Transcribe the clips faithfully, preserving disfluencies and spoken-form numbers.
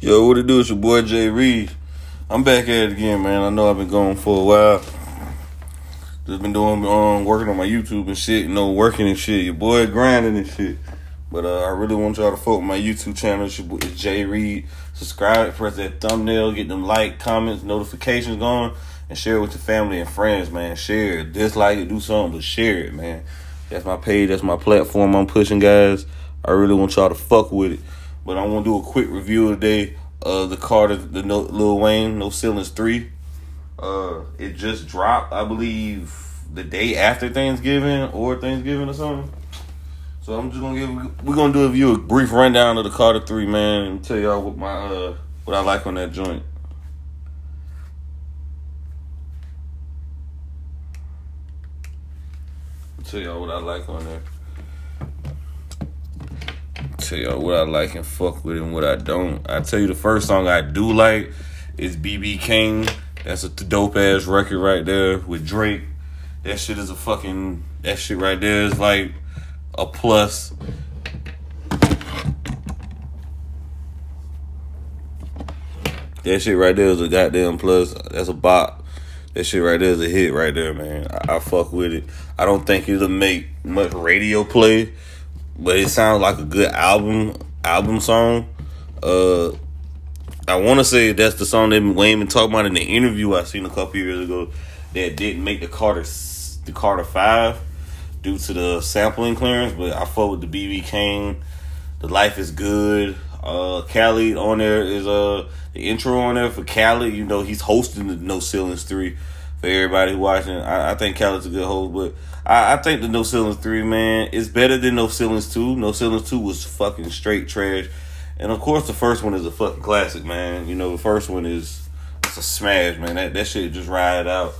Yo, what it do? It's your boy Jay Reed. I'm back at it again, man. I know I've been going for a while. Just been doing, um, working on my YouTube and shit, you know, working and shit. Your boy grinding and shit. But uh, I really want y'all to fuck with my YouTube channel. It's your boy it's Jay Reed. Subscribe, press that thumbnail, get them like, comments, notifications going, and share it with your family and friends, man. Share it, dislike it, do something, but share it, man. That's my page. That's my platform I'm pushing, guys. I really want y'all to fuck with it. But I want to do a quick review today of the Carter, the no, Lil Wayne, No Ceilings three. Uh, it just dropped, I believe, the day after Thanksgiving or Thanksgiving or something. So I'm just gonna give, we're gonna do a view, a brief rundown of the Carter three, man, and tell y'all what my uh what I like on that joint. I'll tell y'all what I like on there. Tell y'all what I like and fuck with and what I don't. I tell you the first song I do like is B B King. That's a dope ass record right there with Drake. That shit is a fucking, that shit right there is like a plus. That shit right there is a goddamn plus. That's a bop. That shit right there is a hit right there, man. I, I fuck with it. I don't think it'll make much radio play, but it sounds like a good album album song. Uh, I want to say that's the song that Wayne been talking about in the interview I seen a couple years ago that didn't make the Carter the Carter five due to the sampling clearance. But I fuck with the B B King. The Life is Good. Uh, Khaled on there is uh the intro on there for Khaled. You know he's hosting the No Ceilings three for everybody watching. I, I think Khaled's a good host, but I, I think the No Ceilings three, man, is better than No Ceilings two. No Ceilings two was fucking straight trash. And of course the first one is a fucking classic, man. You know, the first one is it's a smash, man. That that shit just ride out.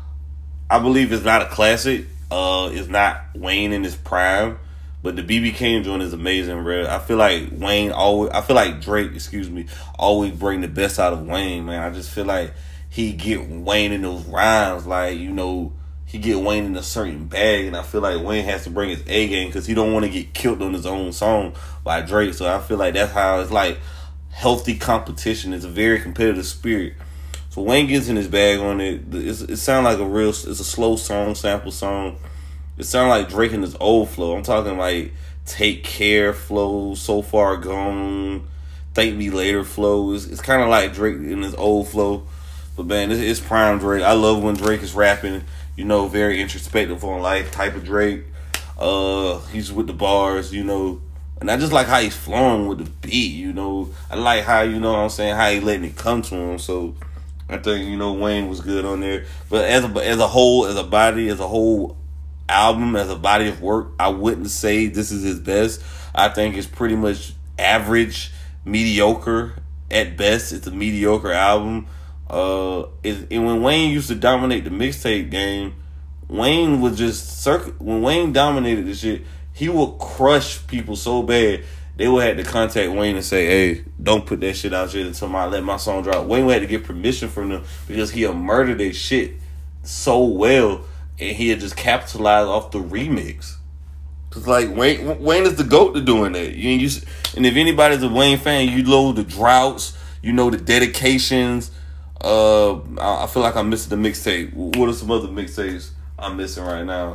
I believe it's not a classic. Uh, it's not Wayne in his prime. But the B B King joint is amazing, bro. I feel like Wayne always, I feel like Drake, excuse me, always bring the best out of Wayne, man. I just feel like he get Wayne in those rhymes, like, you know, he get Wayne in a certain bag, and I feel like Wayne has to bring his A game because he don't want to get killed on his own song by Drake. So I feel like that's how it's like healthy competition. It's a very competitive spirit. So Wayne gets in his bag on it. It's, it sounds like a real, it's a slow song, sample song. It sounds like Drake in his old flow. I'm talking like Take Care flow, So Far Gone, Thank Me Later flow. It's, it's kind of like Drake in his old flow. But man, it's, it's prime Drake. I love when Drake is rapping, you know, very introspective on life type of Drake. Uh, he's with the bars, you know. And I just like how he's flowing with the beat, you know. I like how, you know what I'm saying, how he letting it come to him. So I think, you know, Wayne was good on there. But as a, as a whole, as a body, as a whole album, as a body of work, I wouldn't say this is his best. I think it's pretty much average, mediocre at best. It's a mediocre album. Uh, it, and when Wayne used to dominate the mixtape game, Wayne would just circuit. When Wayne dominated the shit, he would crush people so bad they would have to contact Wayne and say, "Hey, don't put that shit out here until I let my song drop." Wayne would have to get permission from them because he had murdered their shit so well. And he had just capitalized off the remix. Cause like Wayne, Wayne is the GOAT to doing that. You, you and if anybody's a Wayne fan, you know the droughts, you know the dedications. Uh, I, I feel like I'm missing the mixtape. What are some other mixtapes I'm missing right now?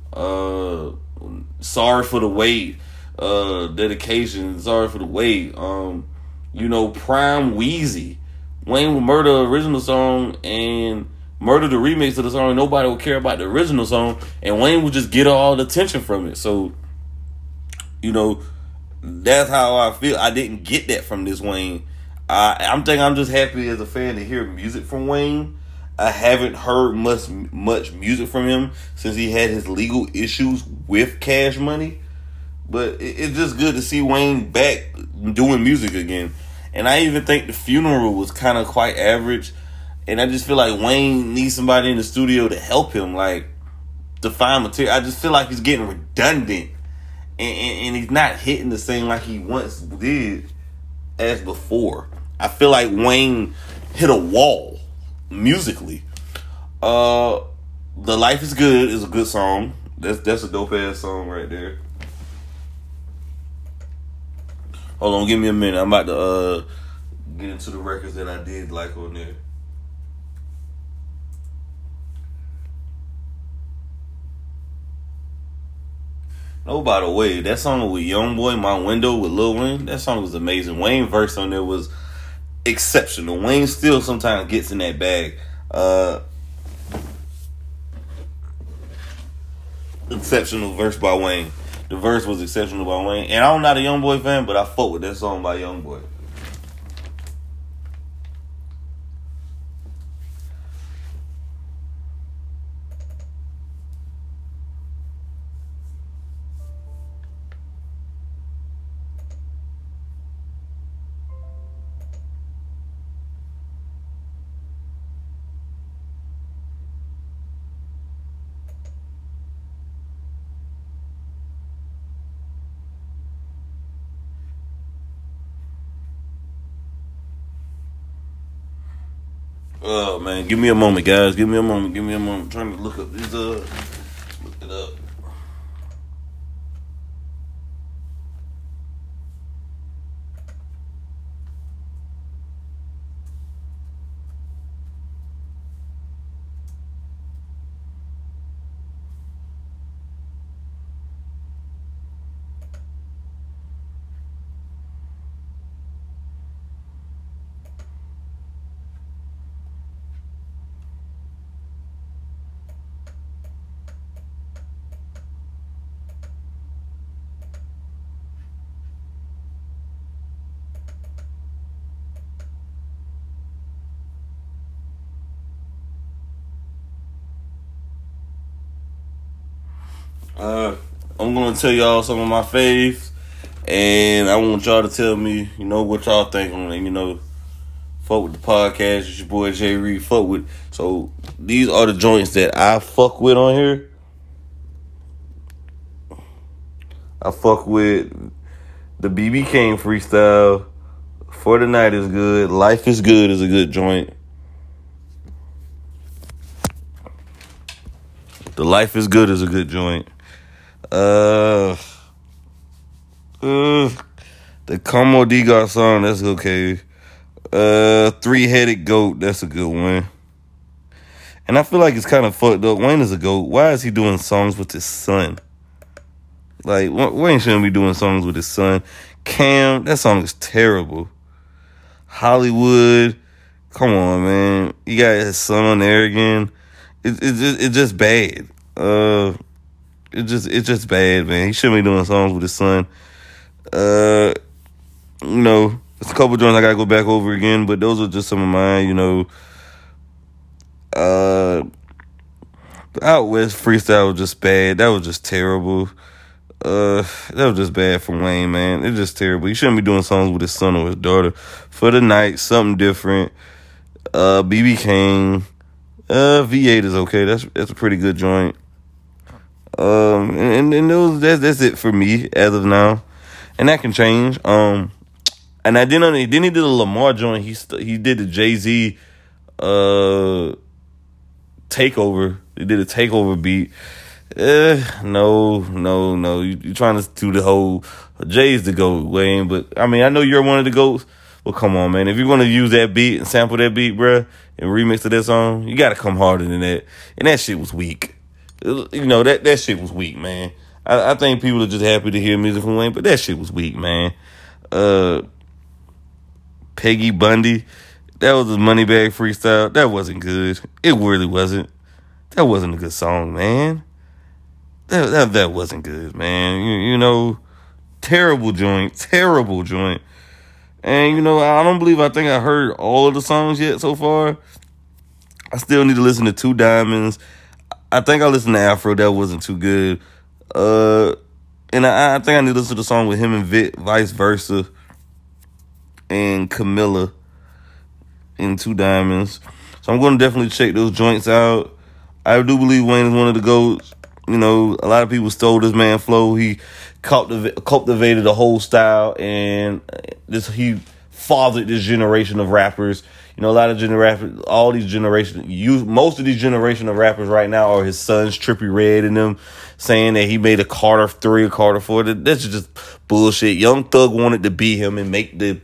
Uh, Sorry for the Wait. Uh, dedication. Sorry for the Wait. Um, you know, Prime Wheezy. Wayne would murder the original song and murder the remix of the song. Nobody would care about the original song, and Wayne would just get all the attention from it. So, you know, that's how I feel. I didn't get that from this Wayne. I, I'm thinking I'm just happy as a fan to hear music from Wayne. I haven't heard much much music from him since he had his legal issues with Cash Money. But it, it's just good to see Wayne back doing music again. And I even think The Funeral was kind of quite average. And I just feel like Wayne needs somebody in the studio to help him, like, to find material. I just feel like he's getting redundant. And, and, and he's not hitting the same like he once did as before. I feel like Wayne hit a wall musically. Uh, The Life is Good is a good song. That's, that's a dope-ass song right there. Hold on, give me a minute. I'm about to uh, get into the records that I did like on there. Oh, by the way, that song with Youngboy, My Window with Lil Wayne, that song was amazing. Wayne verse on there was exceptional. Wayne still sometimes gets in that bag. Uh, exceptional verse by Wayne. The verse was exceptional by Wayne. And I'm not a Youngboy fan, but I fuck with that song by Youngboy. Oh man, give me a moment, guys. Give me a moment. Give me a moment. I'm trying to look up these. Uh, look it up. Uh, I'm gonna tell y'all some of my faves, and I want y'all to tell me, you know, what y'all think on it. You know, fuck with the podcast. It's your boy Jay Reed. Fuck with. So these are the joints that I fuck with on here. I fuck with the B B King freestyle. For the Night is good. Life is Good is a good joint. The Life is Good is a good joint. Uh, uh, the Como Digar song, that's okay. Uh, Three-Headed Goat, that's a good one. And I feel like it's kind of fucked up. Wayne is a goat. Why is he doing songs with his son? Like, Wayne shouldn't be doing songs with his son. Cam, that song is terrible. Hollywood, come on, man. You got his son on there again. It, it, it, it's just bad. Uh... It just it's just bad, man. He shouldn't be doing songs with his son. Uh, you know, there's a couple joints I gotta go back over again, but those are just some of mine. You know, uh, the Out West freestyle was just bad. That was just terrible. Uh, that was just bad for Wayne, man. It's just terrible. He shouldn't be doing songs with his son or his daughter. For the Night, something different. Uh, B B King. Uh, V eight is okay. That's that's a pretty good joint. Um, and, and those, that's, that's it for me as of now. And that can change. Um, and I didn't, then he did a Lamar joint. He, st- he did the Jay-Z, uh, takeover. He did a takeover beat. Uh, no, no, no. You, you're trying to do the whole Jay's the GOAT, Wayne. But, I mean, I know you're one of the GOATs. Well, come on, man. If you're going to use that beat and sample that beat, bruh, and remix to that song, you got to come harder than that. And that shit was weak. You know, that, that shit was weak, man. I, I think people are just happy to hear music from Wayne, but that shit was weak, man. Uh, Peggy Bundy, that was a Moneybag freestyle. That wasn't good. It really wasn't. That wasn't a good song, man. That that, that wasn't good, man. You, you know, terrible joint, terrible joint. And, you know, I don't believe I think I heard all of the songs yet so far. I still need to listen to Two Diamonds. I think I listened to Afro. That wasn't too good. Uh, and I, I think I need to listen to the song with him and Vic, Vice Versa, and Camilla in Two Diamonds. So I'm going to definitely check those joints out. I do believe Wayne is one of the GOATs. You know, a lot of people stole this man flow. He cultiv- cultivated a whole style, and this he fathered this generation of rappers. You know, a lot of generation, all these generations, you, most of these generation of rappers right now are his sons, Trippie Redd and them, saying that he made a Carter three, a Carter four. That's just bullshit. Young Thug wanted to be him and make the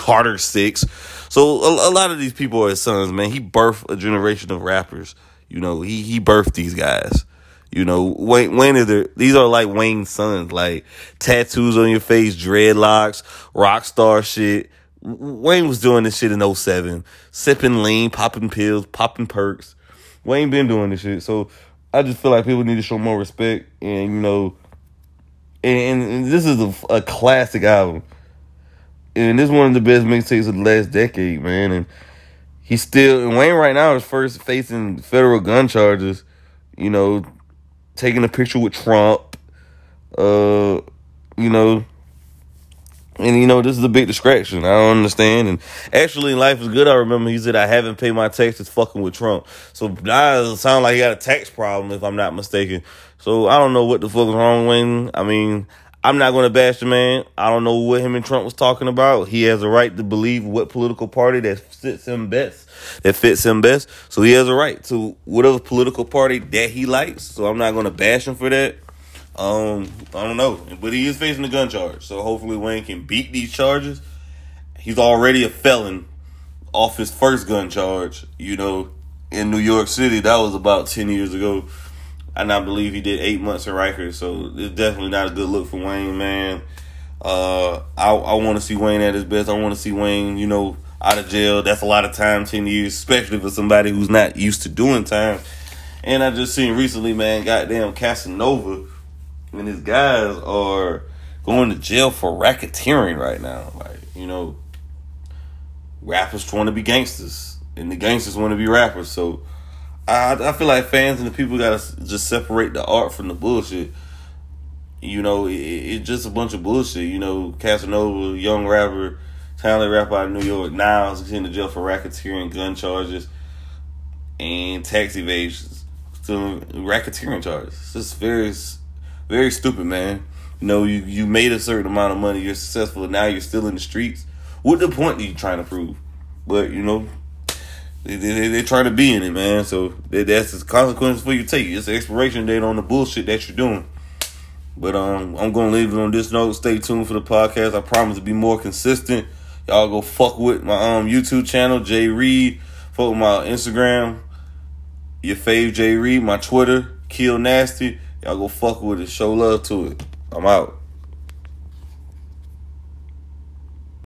Carter Six. So a, a lot of these people are his sons, man. He birthed a generation of rappers. You know, he he birthed these guys. You know, Wayne, Wayne is there. These are like Wayne's sons, like tattoos on your face, dreadlocks, rock star shit. Wayne was doing this shit in oh seven, sipping lean, popping pills, popping perks. Wayne been doing this shit. So I just feel like people need to show more respect. And, you know, and, and this is a, a classic album. And this is one of the best mixtapes of the last decade, man. And he's still, and Wayne right now is first facing federal gun charges, you know, taking a picture with Trump, uh, you know, and, you know, this is a big distraction. I don't understand. And actually, Life is Good, I remember he said, I haven't paid my taxes fucking with Trump. So now it sounds like he got a tax problem, if I'm not mistaken. So I don't know what the fuck is wrong with Wayne. I mean, I'm not going to bash the man. I don't know what him and Trump was talking about. He has a right to believe what political party that fits him best, that fits him best. So he has a right to whatever political party that he likes. So I'm not going to bash him for that. Um, I don't know. But he is facing a gun charge. So hopefully Wayne can beat these charges. He's already a felon off his first gun charge, you know, in New York City. That was about ten years ago. And I believe he did eight months in Rikers, so it's definitely not a good look for Wayne, man. Uh, I I want to see Wayne at his best. I want to see Wayne, you know, out of jail. That's a lot of time, ten years, especially for somebody who's not used to doing time. And I just seen recently, man, goddamn Casanova and his guys are going to jail for racketeering right now. Like, you know, rappers trying to be gangsters, and the gangsters want to be rappers, so I, I feel like fans and the people gotta just separate the art from the bullshit. You know, it, it's just a bunch of bullshit. You know, Casanova, young rapper, talented rapper out of New York, now is in the jail for racketeering, gun charges, and tax evasions, still racketeering charges. It's just very, very stupid, man. You know, you, you made a certain amount of money, you're successful, now you're still in the streets. What the point are you trying to prove? But, you know, They, they, they're trying to be in it, man. So they, that's the consequences for you take. It's the expiration date on the bullshit that you're doing. But um, I'm going to leave it on this note. Stay tuned for the podcast. I promise to be more consistent. Y'all go fuck with my um YouTube channel, Jay Reed. Fuck with my Instagram, your fave Jay Reed. My Twitter, Kill Nasty. Y'all go fuck with it. Show love to it. I'm out.